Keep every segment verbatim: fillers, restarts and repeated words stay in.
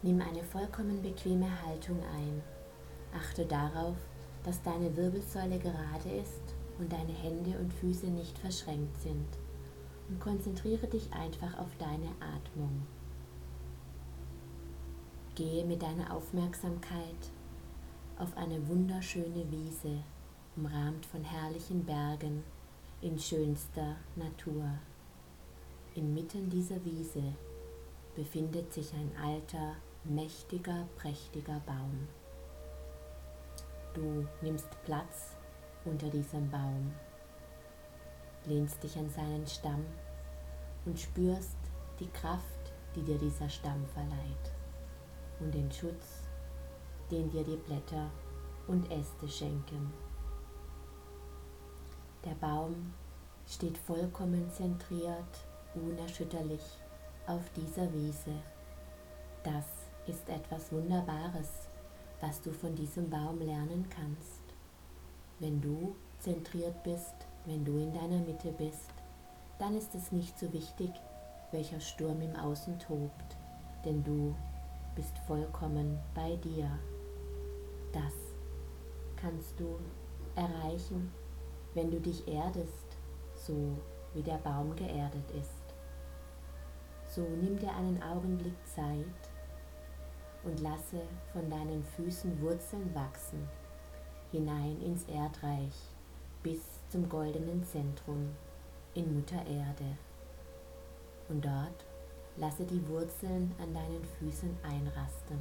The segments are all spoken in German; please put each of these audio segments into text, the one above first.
Nimm eine vollkommen bequeme Haltung ein. Achte darauf, dass deine Wirbelsäule gerade ist und deine Hände und Füße nicht verschränkt sind. Und konzentriere dich einfach auf deine Atmung. Gehe mit deiner Aufmerksamkeit auf eine wunderschöne Wiese, umrahmt von herrlichen Bergen in schönster Natur. Inmitten dieser Wiese befindet sich ein alter, mächtiger, prächtiger Baum. Du nimmst Platz unter diesem Baum, lehnst dich an seinen Stamm und spürst die Kraft, die dir dieser Stamm verleiht und den Schutz, den dir die Blätter und Äste schenken. Der Baum steht vollkommen zentriert, unerschütterlich auf dieser Wiese. Das ist etwas Wunderbares, was du von diesem Baum lernen kannst. Wenn du zentriert bist, wenn du in deiner Mitte bist, dann ist es nicht so wichtig, welcher Sturm im Außen tobt, denn du bist vollkommen bei dir. Das kannst du erreichen, wenn du dich erdest, so wie der Baum geerdet ist. So nimm dir einen Augenblick Zeit und lasse von deinen Füßen Wurzeln wachsen, hinein ins Erdreich, bis zum goldenen Zentrum in Mutter Erde. Und dort lasse die Wurzeln an deinen Füßen einrasten.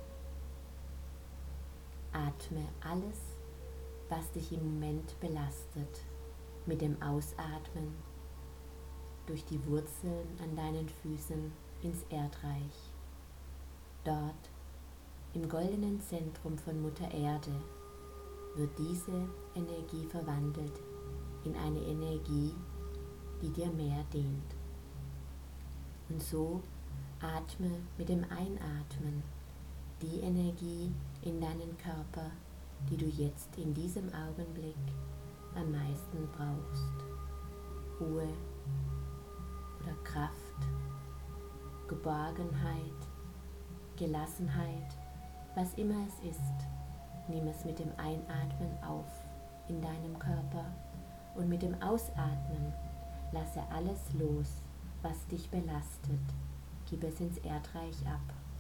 Atme alles, was dich im Moment belastet, mit dem Ausatmen durch die Wurzeln an deinen Füßen ins Erdreich. Dort, im goldenen Zentrum von Mutter Erde, wird diese Energie verwandelt in eine Energie, die dir mehr dient. Und so atme mit dem Einatmen die Energie in deinen Körper, die du jetzt in diesem Augenblick am meisten brauchst. Ruhe oder Kraft, Geborgenheit, Gelassenheit, was immer es ist, nimm es mit dem Einatmen auf in deinem Körper und mit dem Ausatmen lasse alles los, was dich belastet, gib es ins Erdreich ab.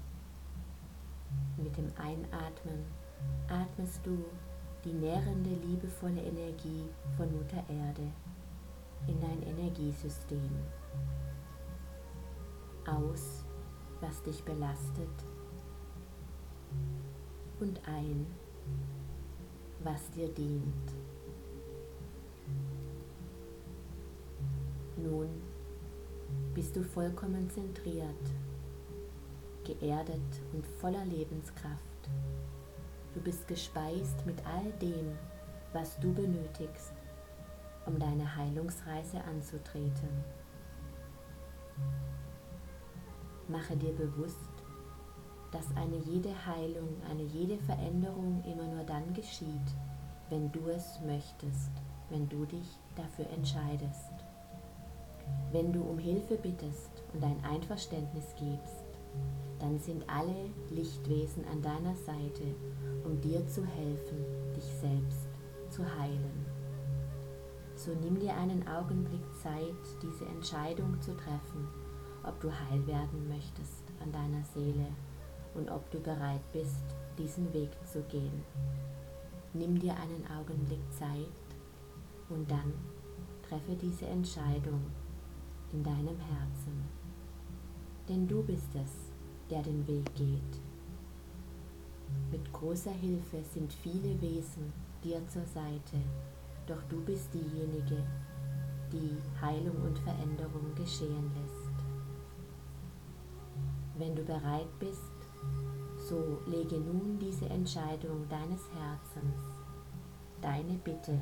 Mit dem Einatmen atmest du die nährende, liebevolle Energie von Mutter Erde in dein Energiesystem. Aus, was dich belastet, und ein, was dir dient. Nun bist du vollkommen zentriert, geerdet und voller Lebenskraft. Du bist gespeist mit all dem, was du benötigst, um deine Heilungsreise anzutreten. Mache dir bewusst, dass eine jede Heilung, eine jede Veränderung immer nur dann geschieht, wenn du es möchtest, wenn du dich dafür entscheidest. Wenn du um Hilfe bittest und ein Einverständnis gibst, dann sind alle Lichtwesen an deiner Seite, um dir zu helfen, dich selbst zu heilen. So nimm dir einen Augenblick Zeit, diese Entscheidung zu treffen, ob du heil werden möchtest an deiner Seele und ob du bereit bist, diesen Weg zu gehen. Nimm dir einen Augenblick Zeit und dann treffe diese Entscheidung in deinem Herzen. Denn du bist es, der den Weg geht. Mit großer Hilfe sind viele Wesen dir zur Seite, doch du bist diejenige, die Heilung und Veränderung geschehen lässt. Wenn du bereit bist, so lege nun diese Entscheidung deines Herzens, deine Bitte,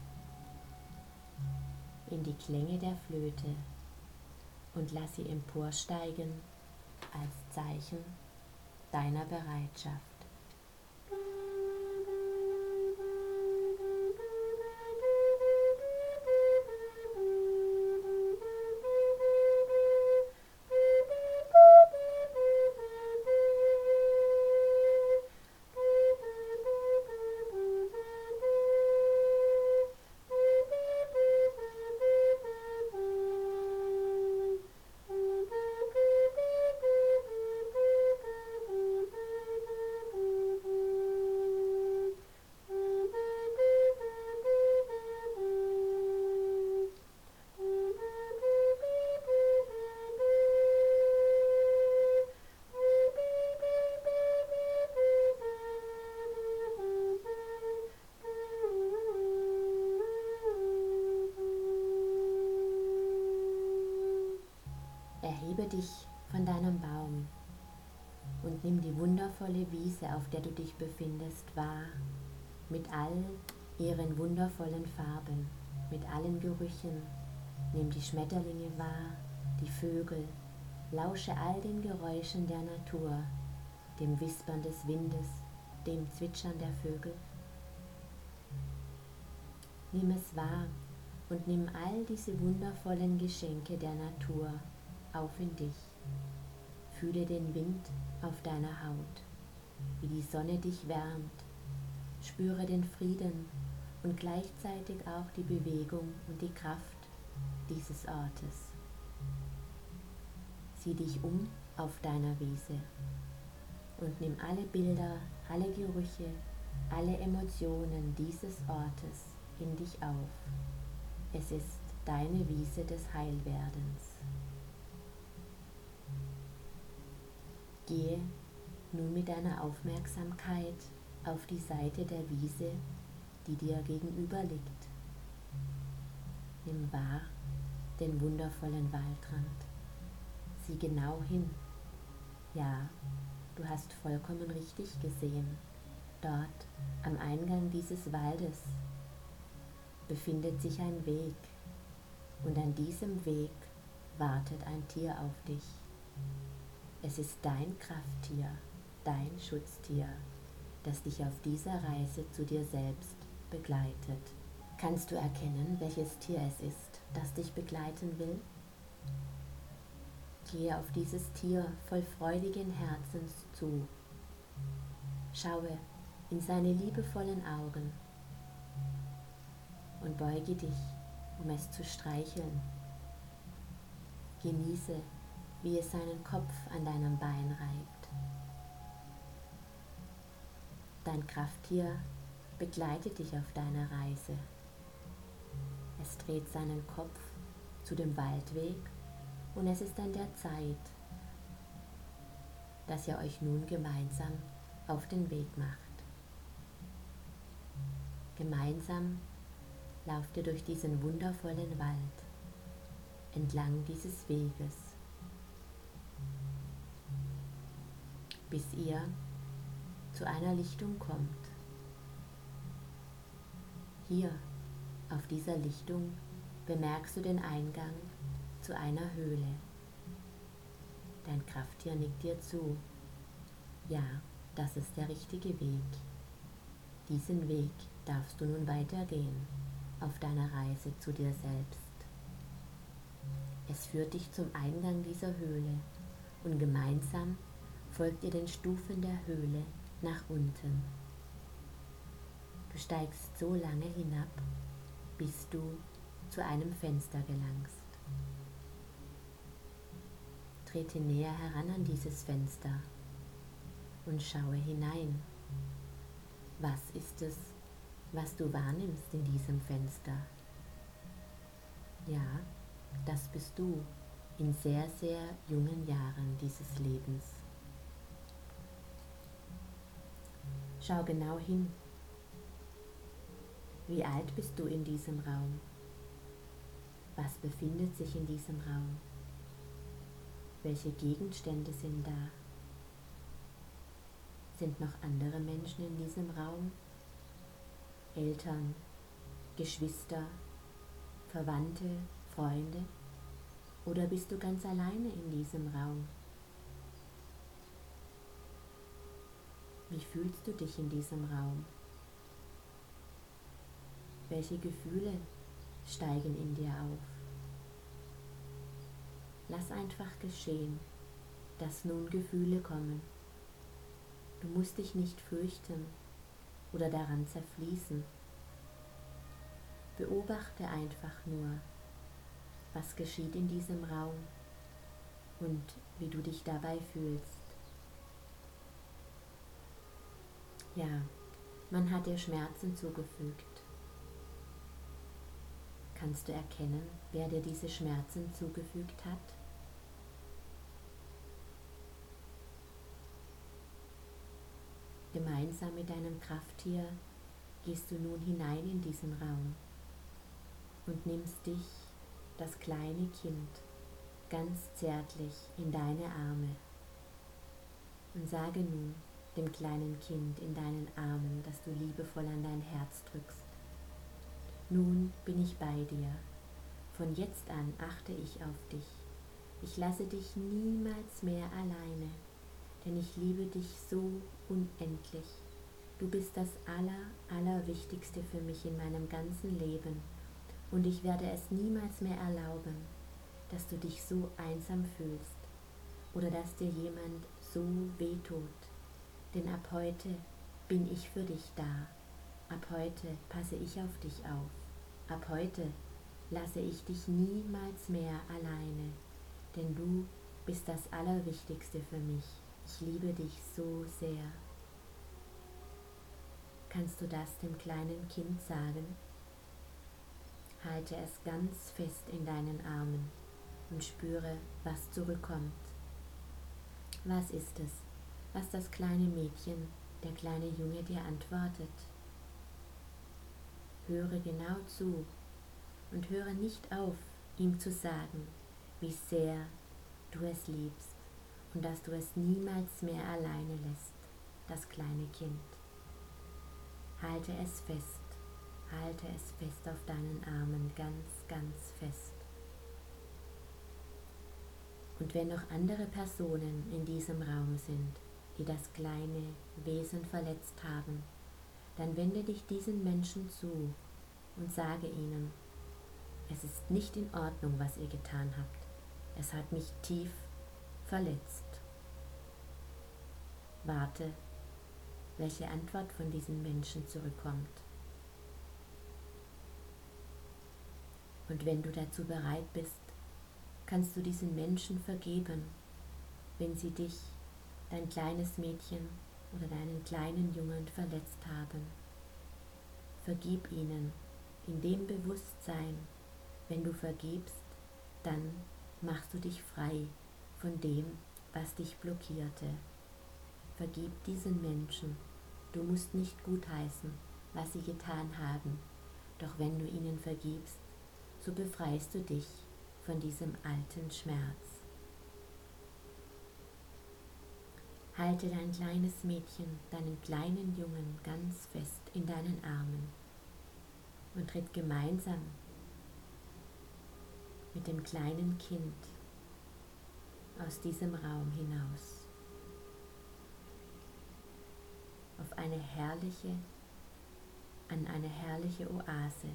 in die Klänge der Flöte und lass sie emporsteigen als Zeichen deiner Bereitschaft. Erhebe dich von deinem Baum und nimm die wundervolle Wiese, auf der du dich befindest, wahr, mit all ihren wundervollen Farben, mit allen Gerüchen. Nimm die Schmetterlinge wahr, die Vögel, lausche all den Geräuschen der Natur, dem Wispern des Windes, dem Zwitschern der Vögel. Nimm es wahr und nimm all diese wundervollen Geschenke der Natur auf in dich. Fühle den Wind auf deiner Haut, wie die Sonne dich wärmt. Spüre den Frieden und gleichzeitig auch die Bewegung und die Kraft dieses Ortes. Sieh dich um auf deiner Wiese und nimm alle Bilder, alle Gerüche, alle Emotionen dieses Ortes in dich auf. Es ist deine Wiese des Heilwerdens. Gehe nun mit deiner Aufmerksamkeit auf die Seite der Wiese, die dir gegenüber liegt. Nimm wahr den wundervollen Waldrand. Sieh genau hin. Ja, du hast vollkommen richtig gesehen. Dort am Eingang dieses Waldes befindet sich ein Weg und an diesem Weg wartet ein Tier auf dich. Es ist dein Krafttier, dein Schutztier, das dich auf dieser Reise zu dir selbst begleitet. Kannst du erkennen, welches Tier es ist, das dich begleiten will? Gehe auf dieses Tier voll freudigen Herzens zu. Schaue in seine liebevollen Augen und beuge dich, um es zu streicheln. Genieße, wie es seinen Kopf an deinem Bein reibt. Dein Krafttier begleitet dich auf deiner Reise. Es dreht seinen Kopf zu dem Waldweg und es ist an der Zeit, dass ihr euch nun gemeinsam auf den Weg macht. Gemeinsam lauft ihr durch diesen wundervollen Wald, entlang dieses Weges, bis ihr zu einer Lichtung kommt. Hier, auf dieser Lichtung, bemerkst du den Eingang zu einer Höhle. Dein Krafttier nickt dir zu. Ja, das ist der richtige Weg. Diesen Weg darfst du nun weitergehen auf deiner Reise zu dir selbst. Es führt dich zum Eingang dieser Höhle und gemeinsam folgt ihr den Stufen der Höhle nach unten. Du steigst so lange hinab, bis du zu einem Fenster gelangst. Trete näher heran an dieses Fenster und schaue hinein. Was ist es, was du wahrnimmst in diesem Fenster? Ja, das bist du in sehr, sehr jungen Jahren dieses Lebens. Schau genau hin. Wie alt bist du in diesem Raum? Was befindet sich in diesem Raum? Welche Gegenstände sind da? Sind noch andere Menschen in diesem Raum? Eltern, Geschwister, Verwandte, Freunde? Oder bist du ganz alleine in diesem Raum? Wie fühlst du dich in diesem Raum? Welche Gefühle steigen in dir auf? Lass einfach geschehen, dass nun Gefühle kommen. Du musst dich nicht fürchten oder daran zerfließen. Beobachte einfach nur, was geschieht in diesem Raum und wie du dich dabei fühlst. Ja, man hat dir Schmerzen zugefügt. Kannst du erkennen, wer dir diese Schmerzen zugefügt hat? Gemeinsam mit deinem Krafttier gehst du nun hinein in diesen Raum und nimmst dich, das kleine Kind, ganz zärtlich in deine Arme und sage nun dem kleinen Kind in deinen Armen, das du liebevoll an dein Herz drückst: Nun bin ich bei dir. Von jetzt an achte ich auf dich. Ich lasse dich niemals mehr alleine, denn ich liebe dich so unendlich. Du bist das Aller, Allerwichtigste für mich in meinem ganzen Leben und ich werde es niemals mehr erlauben, dass du dich so einsam fühlst oder dass dir jemand so wehtut. Denn ab heute bin ich für dich da. Ab heute passe ich auf dich auf. Ab heute lasse ich dich niemals mehr alleine, denn du bist das Allerwichtigste für mich. Ich liebe dich so sehr. Kannst du das dem kleinen Kind sagen? Halte es ganz fest in deinen Armen und spüre, was zurückkommt. Was ist es, was das kleine Mädchen, der kleine Junge dir antwortet? Höre genau zu und höre nicht auf, ihm zu sagen, wie sehr du es liebst und dass du es niemals mehr alleine lässt, das kleine Kind. Halte es fest, halte es fest auf deinen Armen, ganz, ganz fest. Und wenn noch andere Personen in diesem Raum sind, die das kleine Wesen verletzt haben, dann wende dich diesen Menschen zu und sage ihnen: Es ist nicht in Ordnung, was ihr getan habt. Es hat mich tief verletzt. Warte, welche Antwort von diesen Menschen zurückkommt. Und wenn du dazu bereit bist, kannst du diesen Menschen vergeben, wenn sie dich, dein kleines Mädchen oder deinen kleinen Jungen verletzt haben. Vergib ihnen in dem Bewusstsein, wenn du vergibst, dann machst du dich frei von dem, was dich blockierte. Vergib diesen Menschen. Du musst nicht gutheißen, was sie getan haben, doch wenn du ihnen vergibst, so befreist du dich von diesem alten Schmerz. Halte dein kleines Mädchen, deinen kleinen Jungen ganz fest in deinen Armen und tritt gemeinsam mit dem kleinen Kind aus diesem Raum hinaus auf eine herrliche, an eine herrliche Oase.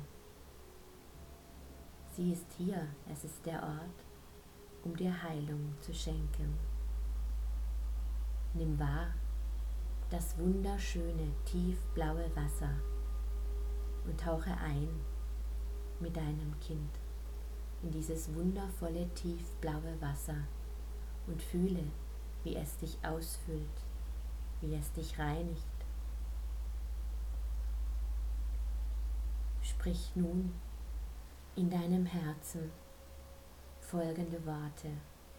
Sie ist hier, es ist der Ort, um dir Heilung zu schenken. Nimm wahr das wunderschöne, tiefblaue Wasser und tauche ein mit deinem Kind in dieses wundervolle, tiefblaue Wasser und fühle, wie es dich ausfüllt, wie es dich reinigt. Sprich nun in deinem Herzen folgende Worte.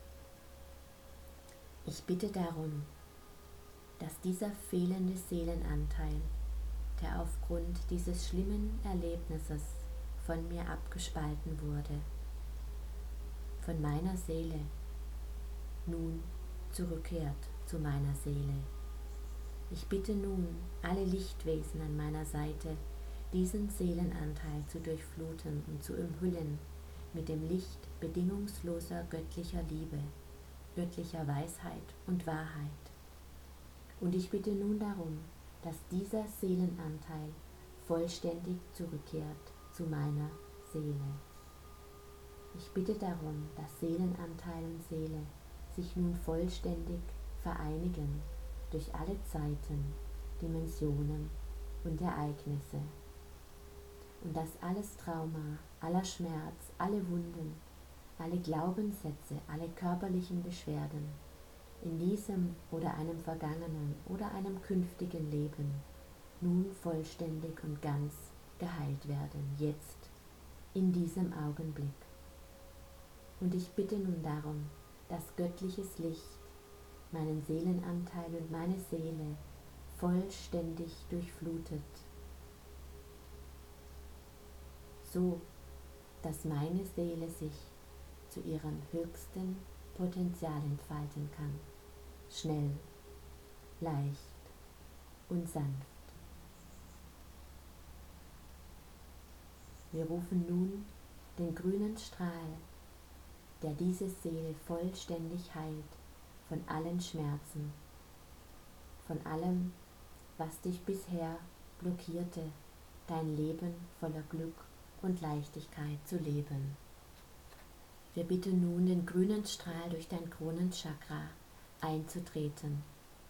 Ich bitte darum, dass dieser fehlende Seelenanteil, der aufgrund dieses schlimmen Erlebnisses von mir abgespalten wurde, von meiner Seele nun zurückkehrt zu meiner Seele. Ich bitte nun alle Lichtwesen an meiner Seite, diesen Seelenanteil zu durchfluten und zu umhüllen mit dem Licht bedingungsloser göttlicher Liebe, göttlicher Weisheit und Wahrheit. Und ich bitte nun darum, dass dieser Seelenanteil vollständig zurückkehrt zu meiner Seele. Ich bitte darum, dass Seelenanteil und Seele sich nun vollständig vereinigen durch alle Zeiten, Dimensionen und Ereignisse. Und dass alles Trauma, aller Schmerz, alle Wunden, alle Glaubenssätze, alle körperlichen Beschwerden in diesem oder einem vergangenen oder einem künftigen Leben nun vollständig und ganz geheilt werden, jetzt, in diesem Augenblick. Und ich bitte nun darum, dass göttliches Licht meinen Seelenanteil und meine Seele vollständig durchflutet, so dass meine Seele sich zu ihrem höchsten Potenzial entfalten kann. Schnell, leicht und sanft. Wir rufen nun den grünen Strahl, der diese Seele vollständig heilt, von allen Schmerzen, von allem, was dich bisher blockierte, dein Leben voller Glück und Leichtigkeit zu leben. Wir bitten nun den grünen Strahl durch dein Kronenchakra einzutreten.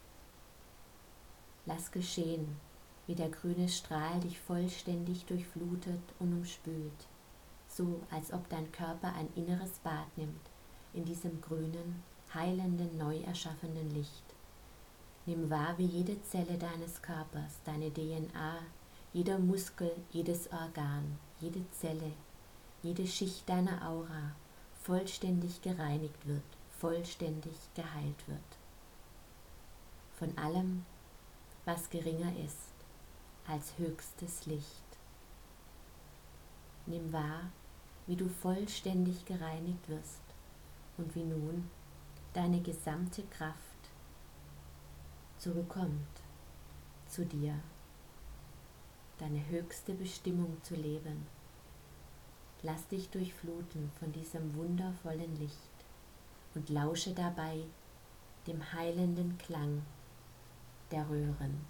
Lass geschehen, wie der grüne Strahl dich vollständig durchflutet und umspült, so als ob dein Körper ein inneres Bad nimmt in diesem grünen, heilenden, neu erschaffenen Licht. Nimm wahr, wie jede Zelle deines Körpers, deine D N A, jeder Muskel, jedes Organ, jede Zelle, jede Schicht deiner Aura vollständig gereinigt wird, vollständig geheilt wird. Von allem, was geringer ist als höchstes Licht. Nimm wahr, wie du vollständig gereinigt wirst und wie nun deine gesamte Kraft zurückkommt zu dir, deine höchste Bestimmung zu leben. Lass dich durchfluten von diesem wundervollen Licht und lausche dabei dem heilenden Klang der Röhren.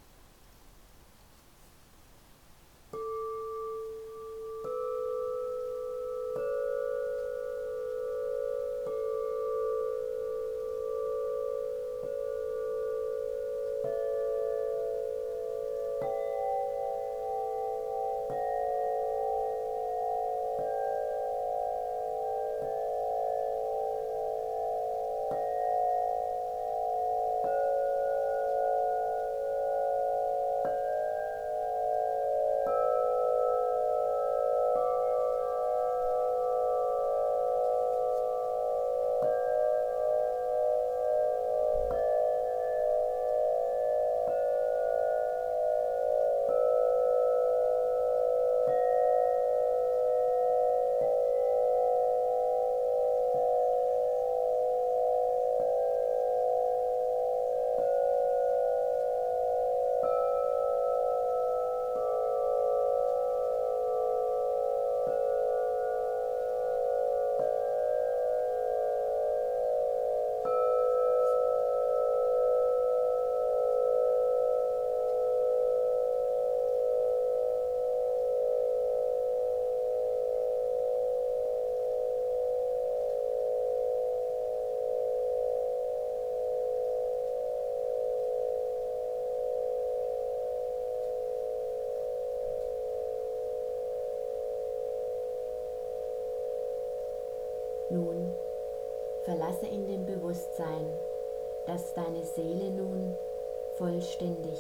Nun verlasse in dem Bewusstsein, dass deine Seele nun vollständig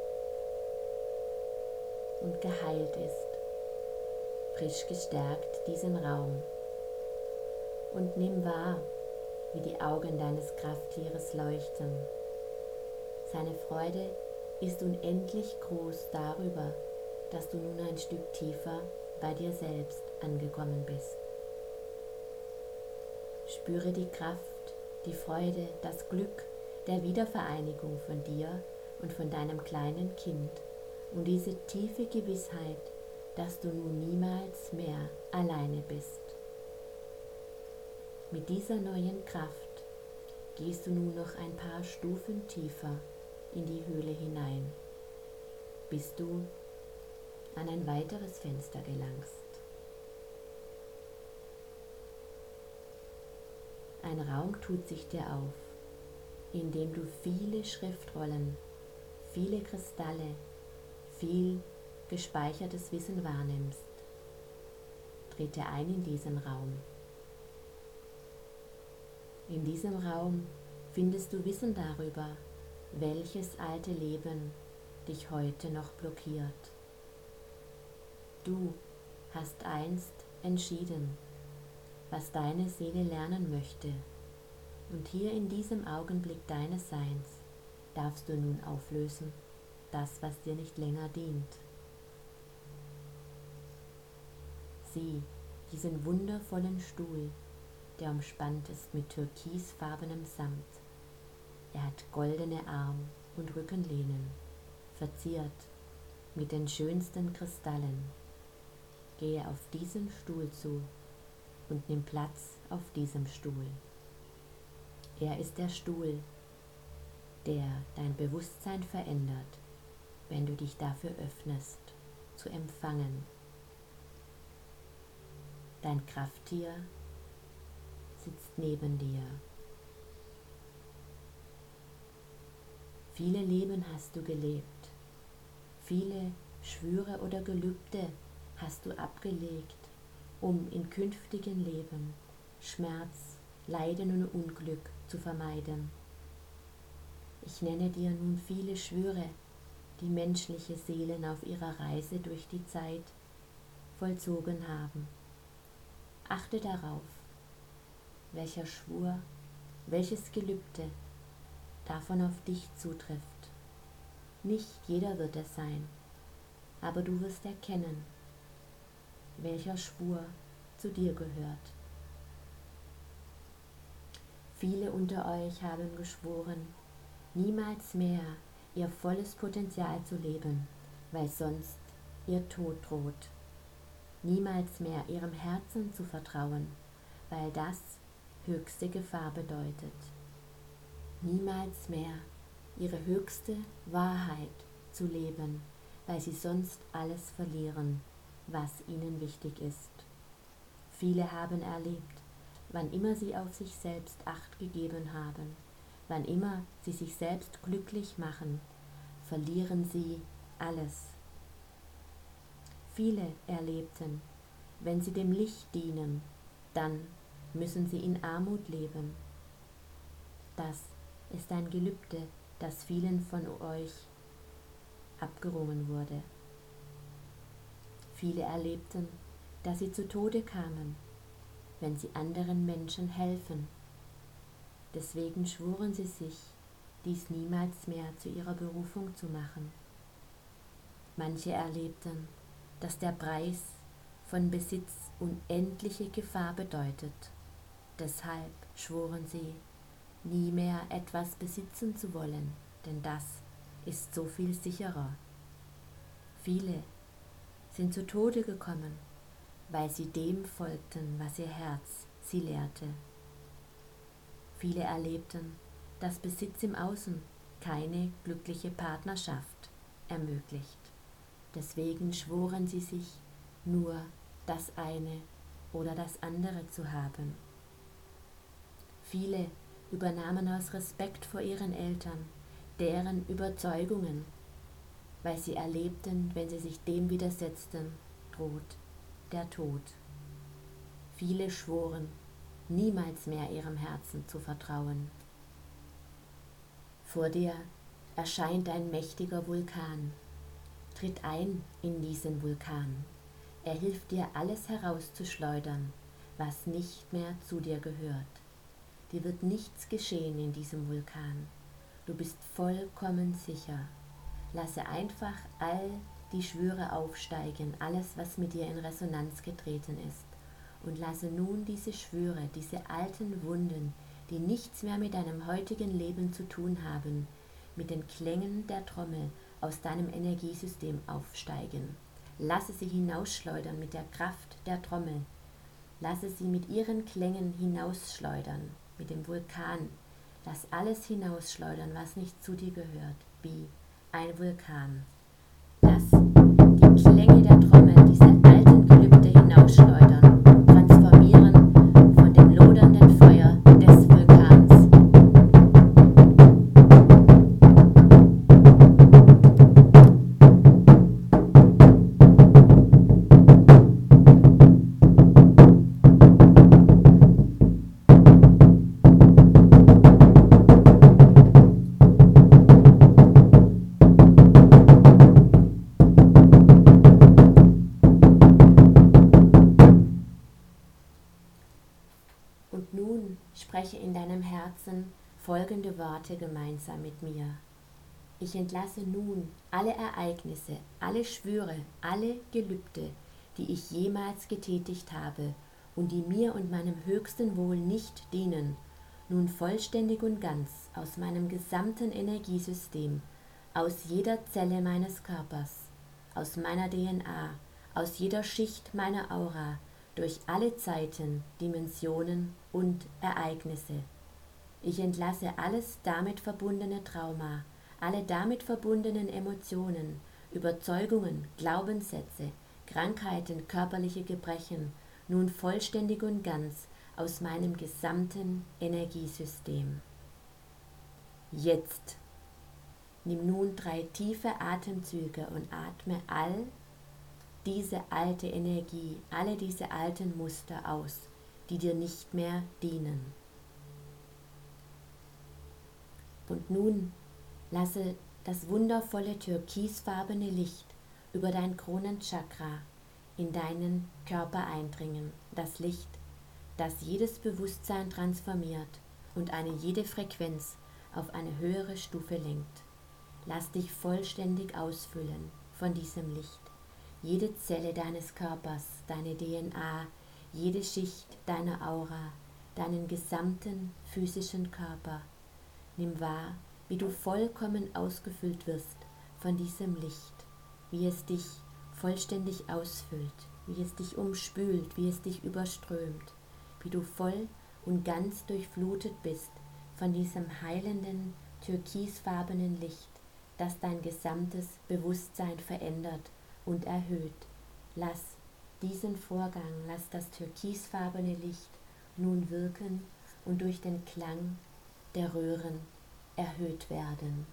und geheilt ist, frisch gestärkt diesen Raum, und nimm wahr, wie die Augen deines Krafttieres leuchten. Seine Freude ist unendlich groß darüber, dass du nun ein Stück tiefer bei dir selbst angekommen bist. Spüre die Kraft, die Freude, das Glück der Wiedervereinigung von dir und von deinem kleinen Kind und diese tiefe Gewissheit, dass du nun niemals mehr alleine bist. Mit dieser neuen Kraft gehst du nun noch ein paar Stufen tiefer in die Höhle hinein, bis du an ein weiteres Fenster gelangst. Ein Raum tut sich dir auf, in dem du viele Schriftrollen, viele Kristalle, viel gespeichertes Wissen wahrnimmst. Trete ein in diesen Raum. In diesem Raum findest du Wissen darüber, welches alte Leben dich heute noch blockiert. Du hast einst entschieden, was deine Seele lernen möchte, und hier in diesem Augenblick deines Seins darfst du nun auflösen, das, was dir nicht länger dient. Sieh diesen wundervollen Stuhl, der umspannt ist mit türkisfarbenem Samt. Er hat goldene Arm- und Rückenlehnen, verziert mit den schönsten Kristallen. Gehe auf diesen Stuhl zu und nimm Platz auf diesem Stuhl. Er ist der Stuhl, der dein Bewusstsein verändert, wenn du dich dafür öffnest, zu empfangen. Dein Krafttier sitzt neben dir. Viele Leben hast du gelebt, viele Schwüre oder Gelübde hast du abgelegt, um in künftigen Leben Schmerz, Leiden und Unglück zu vermeiden. Ich nenne dir nun viele Schwüre, die menschliche Seelen auf ihrer Reise durch die Zeit vollzogen haben. Achte darauf, welcher Schwur, welches Gelübde davon auf dich zutrifft. Nicht jeder wird es sein, aber du wirst erkennen, welcher Schwur zu dir gehört. Viele unter euch haben geschworen, niemals mehr ihr volles Potenzial zu leben, weil sonst ihr Tod droht. Niemals mehr ihrem Herzen zu vertrauen, weil das höchste Gefahr bedeutet. Niemals mehr ihre höchste Wahrheit zu leben, weil sie sonst alles verlieren, was ihnen wichtig ist. Viele haben erlebt, wann immer sie auf sich selbst Acht gegeben haben, wann immer sie sich selbst glücklich machen, verlieren sie alles. Viele erlebten, wenn sie dem Licht dienen, dann müssen sie in Armut leben. Das ist ein Gelübde, das vielen von euch abgerungen wurde. Viele erlebten, dass sie zu Tode kamen, wenn sie anderen Menschen helfen. Deswegen schworen sie sich, dies niemals mehr zu ihrer Berufung zu machen. Manche erlebten, dass der Preis von Besitz unendliche Gefahr bedeutet. Deshalb schworen sie, nie mehr etwas besitzen zu wollen, denn das ist so viel sicherer. Viele sind zu Tode gekommen, weil sie dem folgten, was ihr Herz sie lehrte. Viele erlebten, dass Besitz im Außen keine glückliche Partnerschaft ermöglicht. Deswegen schworen sie sich, nur das eine oder das andere zu haben. Viele übernahmen aus Respekt vor ihren Eltern deren Überzeugungen, weil sie erlebten, wenn sie sich dem widersetzten, droht der Tod. Viele schworen, niemals mehr ihrem Herzen zu vertrauen. Vor dir erscheint ein mächtiger Vulkan. Tritt ein in diesen Vulkan. Er hilft dir, alles herauszuschleudern, was nicht mehr zu dir gehört. Dir wird nichts geschehen in diesem Vulkan. Du bist vollkommen sicher. Lasse einfach all die Schwüre aufsteigen, alles, was mit dir in Resonanz getreten ist. Und lasse nun diese Schwüre, diese alten Wunden, die nichts mehr mit deinem heutigen Leben zu tun haben, mit den Klängen der Trommel aus deinem Energiesystem aufsteigen. Lasse sie hinausschleudern mit der Kraft der Trommel. Lasse sie mit ihren Klängen hinausschleudern, mit dem Vulkan. Lass alles hinausschleudern, was nicht zu dir gehört, wie ein Vulkan. Lass die Klänge der Trommel, diese alten Gelübde hinausschleudern, transformieren von dem lodernden Feuer des Vulkans. Und nun spreche in deinem Herzen folgende Worte gemeinsam mit mir. Ich entlasse nun alle Ereignisse, alle Schwüre, alle Gelübde, die ich jemals getätigt habe, und die mir und meinem höchsten Wohl nicht dienen, nun vollständig und ganz aus meinem gesamten Energiesystem, aus jeder Zelle meines Körpers, aus meiner D N A, aus jeder Schicht meiner Aura, durch alle Zeiten, Dimensionen und Ereignisse. Ich entlasse alles damit verbundene Trauma, alle damit verbundenen Emotionen, Überzeugungen, Glaubenssätze, Krankheiten, körperliche Gebrechen, nun vollständig und ganz aus meinem gesamten Energiesystem. Jetzt nimm nun drei tiefe Atemzüge und atme all diese alte Energie, alle diese alten Muster aus, die dir nicht mehr dienen. Und nun lasse das wundervolle türkisfarbene Licht über dein Kronenchakra in deinen Körper eindringen. Das Licht, das jedes Bewusstsein transformiert und eine jede Frequenz auf eine höhere Stufe lenkt. Lass dich vollständig ausfüllen von diesem Licht. Jede Zelle deines Körpers, deine D N A, jede Schicht deiner Aura, deinen gesamten physischen Körper. Nimm wahr, wie du vollkommen ausgefüllt wirst von diesem Licht, wie es dich vollständig ausfüllt, wie es dich umspült, wie es dich überströmt, wie du voll und ganz durchflutet bist von diesem heilenden, türkisfarbenen Licht, das dein gesamtes Bewusstsein verändert und erhöht. Lass diesen Vorgang, lass das türkisfarbene Licht nun wirken und durch den Klang der Röhren erhöht werden.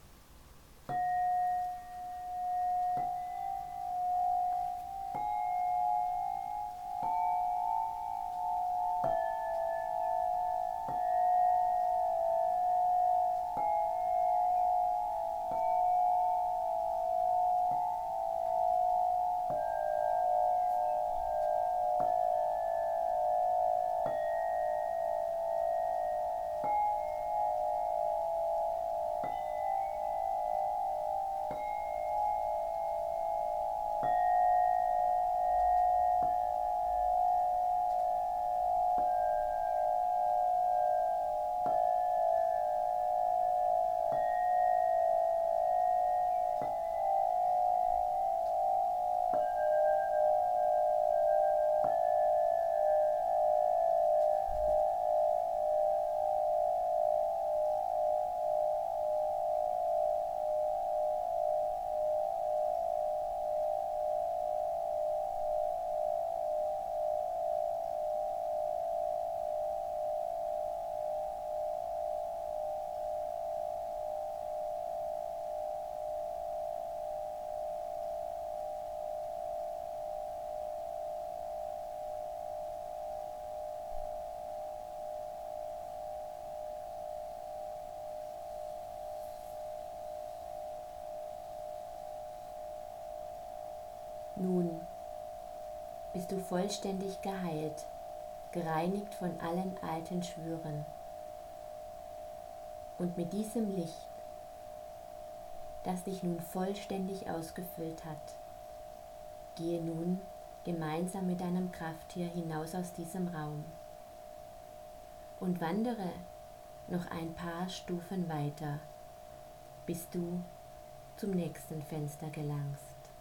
Nun bist du vollständig geheilt, gereinigt von allen alten Schwüren. Und mit diesem Licht, das dich nun vollständig ausgefüllt hat, gehe nun gemeinsam mit deinem Krafttier hinaus aus diesem Raum und wandere noch ein paar Stufen weiter, bis du zum nächsten Fenster gelangst.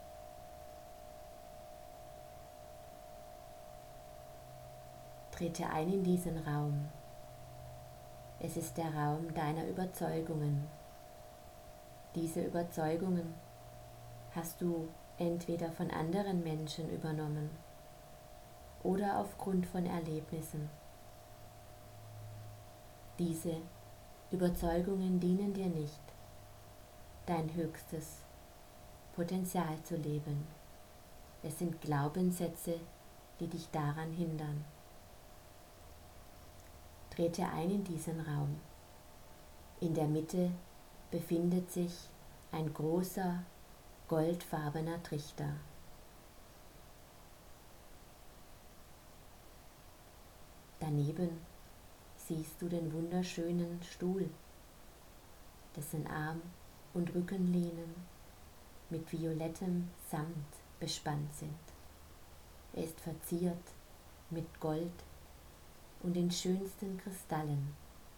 Trete ein in diesen Raum. Es ist der Raum deiner Überzeugungen. Diese Überzeugungen hast du entweder von anderen Menschen übernommen oder aufgrund von Erlebnissen. Diese Überzeugungen dienen dir nicht, dein höchstes Potenzial zu leben. Es sind Glaubenssätze, die dich daran hindern. Trete ein in diesen Raum. In der Mitte befindet sich ein großer, goldfarbener Trichter. Daneben siehst du den wunderschönen Stuhl, dessen Arm- und Rückenlehnen mit violettem Samt bespannt sind. Er ist verziert mit Gold und den schönsten Kristallen.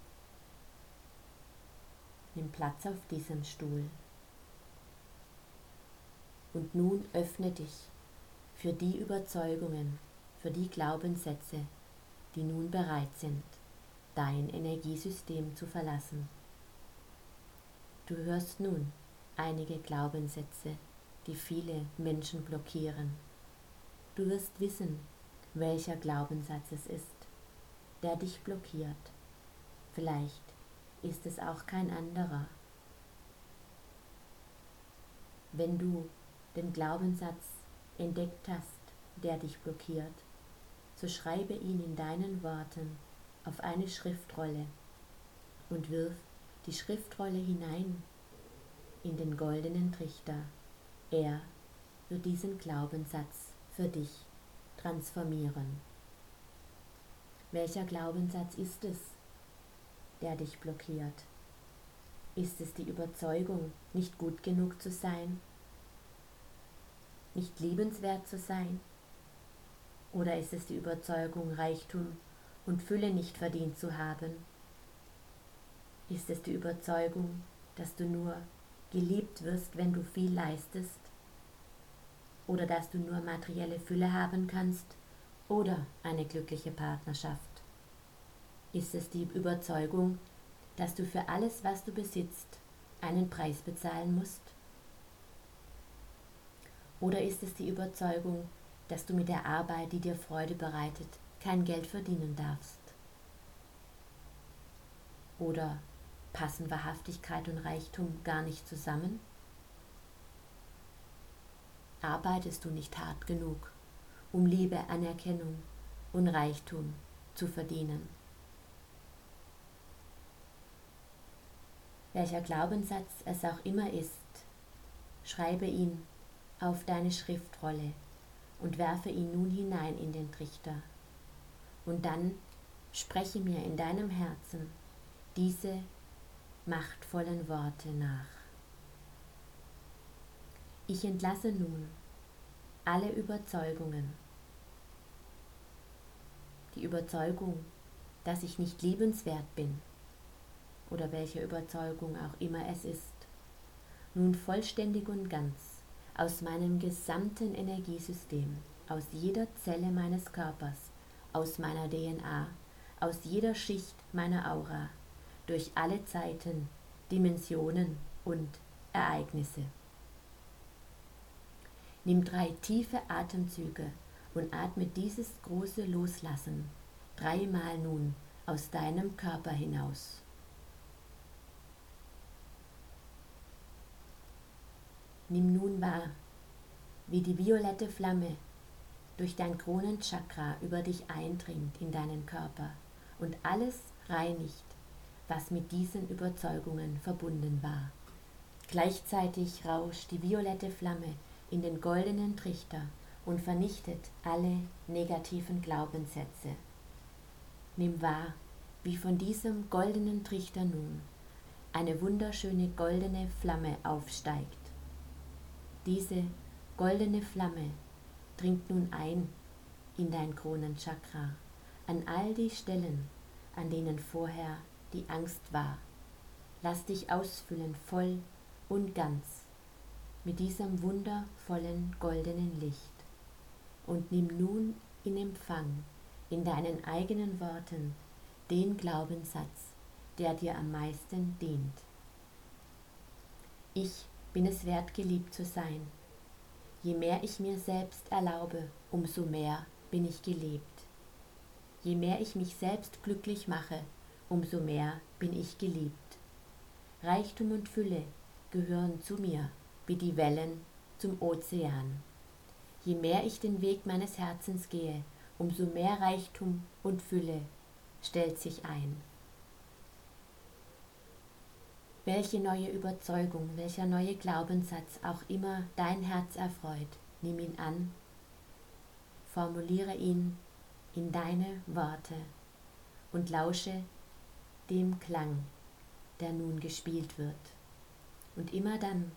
Nimm Platz auf diesem Stuhl. Und nun öffne dich für die Überzeugungen, für die Glaubenssätze, die nun bereit sind, dein Energiesystem zu verlassen. Du hörst nun einige Glaubenssätze, die viele Menschen blockieren. Du wirst wissen, welcher Glaubenssatz es ist, der dich blockiert. Vielleicht ist es auch kein anderer. Wenn du den Glaubenssatz entdeckt hast, der dich blockiert, so schreibe ihn in deinen Worten auf eine Schriftrolle und wirf die Schriftrolle hinein in den goldenen Trichter. Er wird diesen Glaubenssatz für dich transformieren. Welcher Glaubenssatz ist es, der dich blockiert? Ist es die Überzeugung, nicht gut genug zu sein, nicht liebenswert zu sein? Oder ist es die Überzeugung, Reichtum und Fülle nicht verdient zu haben? Ist es die Überzeugung, dass du nur geliebt wirst, wenn du viel leistest? Oder dass du nur materielle Fülle haben kannst oder eine glückliche Partnerschaft? Ist es die Überzeugung, dass du für alles, was du besitzt, einen Preis bezahlen musst? Oder ist es die Überzeugung, dass du mit der Arbeit, die dir Freude bereitet, kein Geld verdienen darfst? Oder passen Wahrhaftigkeit und Reichtum gar nicht zusammen? Arbeitest du nicht hart genug, um Liebe, Anerkennung und Reichtum zu verdienen? Welcher Glaubenssatz es auch immer ist, schreibe ihn auf deine Schriftrolle und werfe ihn nun hinein in den Trichter. Und dann spreche mir in deinem Herzen diese machtvollen Worte nach. Ich entlasse nun alle Überzeugungen. Die Überzeugung, dass ich nicht liebenswert bin oder welche Überzeugung auch immer es ist, nun vollständig und ganz aus meinem gesamten Energiesystem, aus jeder Zelle meines Körpers, aus meiner D N A, aus jeder Schicht meiner Aura, durch alle Zeiten, Dimensionen und Ereignisse. Nimm drei tiefe Atemzüge und atme dieses große Loslassen dreimal nun aus deinem Körper hinaus. Nimm nun wahr, wie die violette Flamme durch dein Kronenchakra über dich eindringt in deinen Körper und alles reinigt, was mit diesen Überzeugungen verbunden war. Gleichzeitig rauscht die violette Flamme in den goldenen Trichter und vernichtet alle negativen Glaubenssätze. Nimm wahr, wie von diesem goldenen Trichter nun eine wunderschöne goldene Flamme aufsteigt. Diese goldene Flamme dringt nun ein in dein Kronenchakra, an all die Stellen, an denen vorher die Angst war. Lass dich ausfüllen voll und ganz mit diesem wundervollen goldenen Licht und nimm nun in Empfang in deinen eigenen Worten den Glaubenssatz, der dir am meisten dient. Ich bin es wert, geliebt zu sein. Je mehr ich mir selbst erlaube, umso mehr bin ich geliebt. Je mehr ich mich selbst glücklich mache, umso mehr bin ich geliebt. Reichtum und Fülle gehören zu mir, wie die Wellen zum Ozean. Je mehr ich den Weg meines Herzens gehe, umso mehr Reichtum und Fülle stellt sich ein. Welche neue Überzeugung, welcher neue Glaubenssatz auch immer dein Herz erfreut, nimm ihn an, formuliere ihn in deine Worte und lausche dem Klang, der nun gespielt wird. Und immer dann,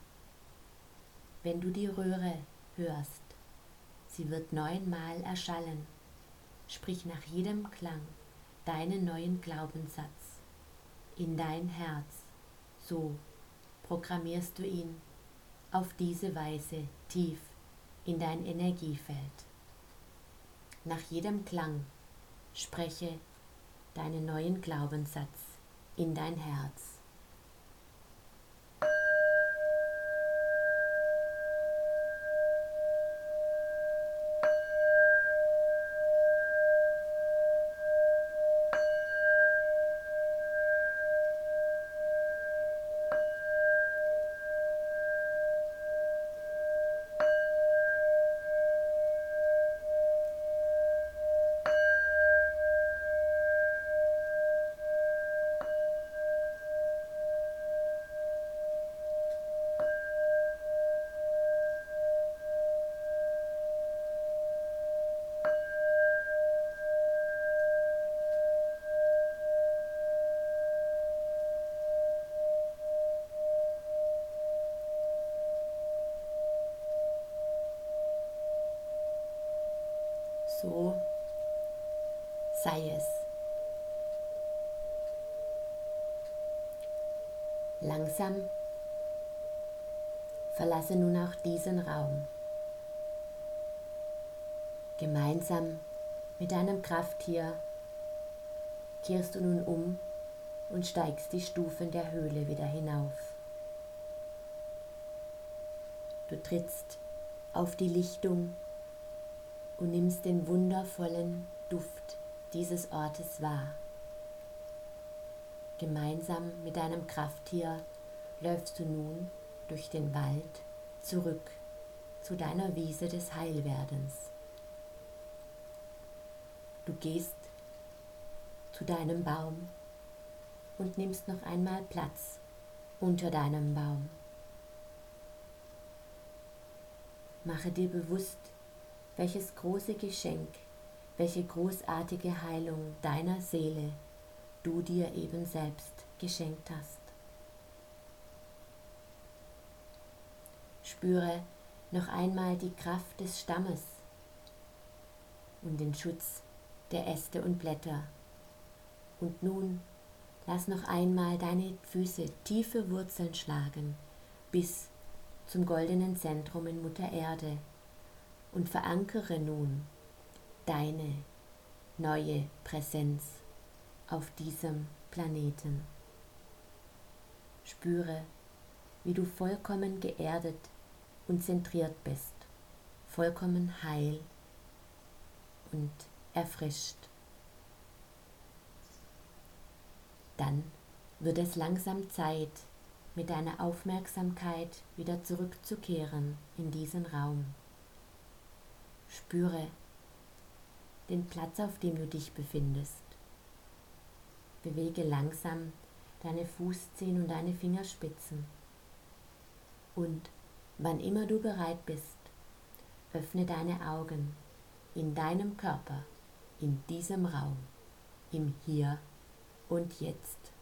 wenn du die Röhre hörst, sie wird neunmal erschallen, sprich nach jedem Klang deinen neuen Glaubenssatz in dein Herz. So programmierst du ihn auf diese Weise tief in dein Energiefeld. Nach jedem Klang spreche deinen neuen Glaubenssatz in dein Herz. So sei es. Langsam verlasse nun auch diesen Raum. Gemeinsam mit deinem Krafttier kehrst du nun um und steigst die Stufen der Höhle wieder hinauf. Du trittst auf die Lichtung und nimmst den wundervollen Duft dieses Ortes wahr. Gemeinsam mit deinem Krafttier läufst du nun durch den Wald zurück zu deiner Wiese des Heilwerdens. Du gehst zu deinem Baum und nimmst noch einmal Platz unter deinem Baum. Mache dir bewusst, welches große Geschenk, welche großartige Heilung deiner Seele du dir eben selbst geschenkt hast. Spüre noch einmal die Kraft des Stammes und den Schutz der Äste und Blätter. Und nun lass noch einmal deine Füße tiefe Wurzeln schlagen bis zum goldenen Zentrum in Mutter Erde. Und verankere nun deine neue Präsenz auf diesem Planeten. Spüre, wie du vollkommen geerdet und zentriert bist, vollkommen heil und erfrischt. Dann wird es langsam Zeit, mit deiner Aufmerksamkeit wieder zurückzukehren in diesen Raum. Spüre den Platz, auf dem du dich befindest. Bewege langsam deine Fußzehen und deine Fingerspitzen. Und wann immer du bereit bist, öffne deine Augen in deinem Körper, in diesem Raum, im Hier und Jetzt.